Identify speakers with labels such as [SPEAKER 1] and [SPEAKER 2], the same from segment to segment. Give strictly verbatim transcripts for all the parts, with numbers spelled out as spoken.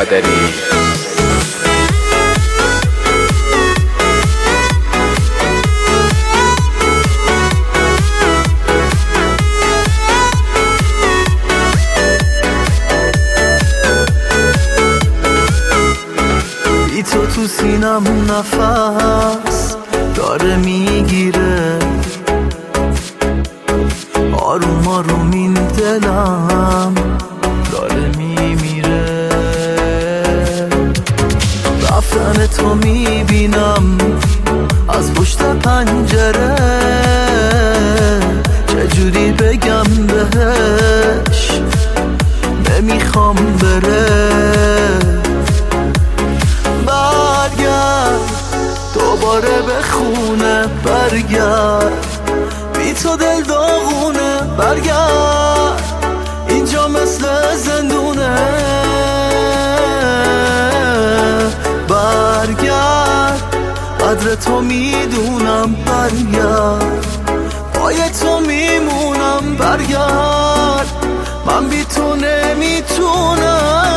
[SPEAKER 1] قادری.
[SPEAKER 2] بی تو تو سینم نفس داره میگیره، آروم آروم این دلم داره میمیره. رفتن تو میبینم از پشت پنجره، چجوری بگم بهش نمیخوام بره. برگرد دوباره به خونه، برگرد بی تو دل داغونه، برگرد اینجا مثل زندونه. برگرد قدر تو میدونم، برگرد پای تو میمونم، برگرد من بی تو نمیتونم.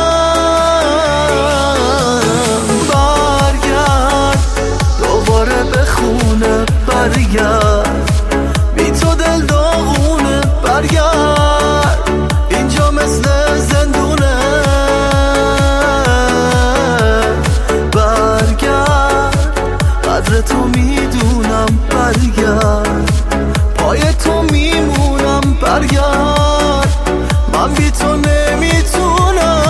[SPEAKER 2] برگرد دوباره به خونه، برگرد بی تو دل داغونه، برگرد اینجا مثل زندونه. برگرد قدر تو میدونم، برگرد پای تو میمونم، برگرد من بی تو نمیتونم.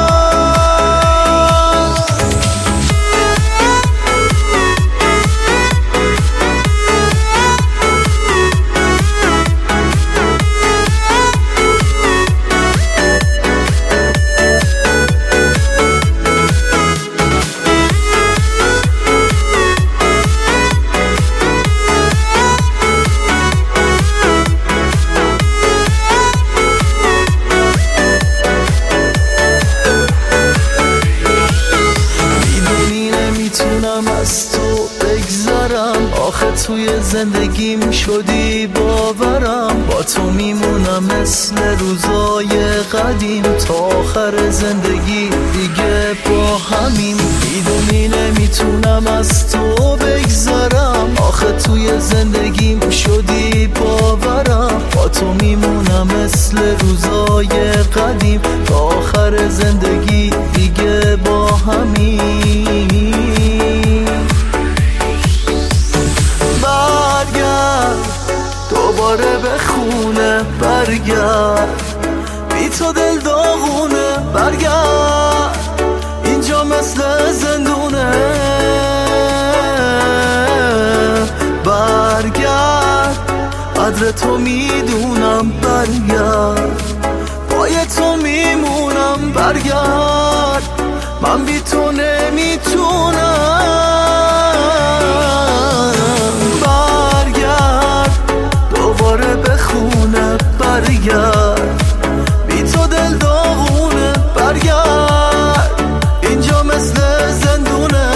[SPEAKER 2] از تو بگذرم، آخه توی زندگیم شدی باورم. با تو میمونم مثل روزای قدیم، تا آخر زندگی دیگه با همین. میدونی نمیتونم از تو بگذرم، آخه توی زندگیم شدی باورم. با تو میمونم مثل روزای قدیم، تا آخر زندگی دیگه با همین. دوباره به خونه، برگرد بی تو دل داغونه، برگرد اینجا مثل زندونه. برگرد قدر تو میدونم، برگرد پای تو میمونم، برگرد من بی تو نمیتونم. دوباره به خونه، برگرد بی تو دل داغونه، برگرد اینجا مثل زندونه.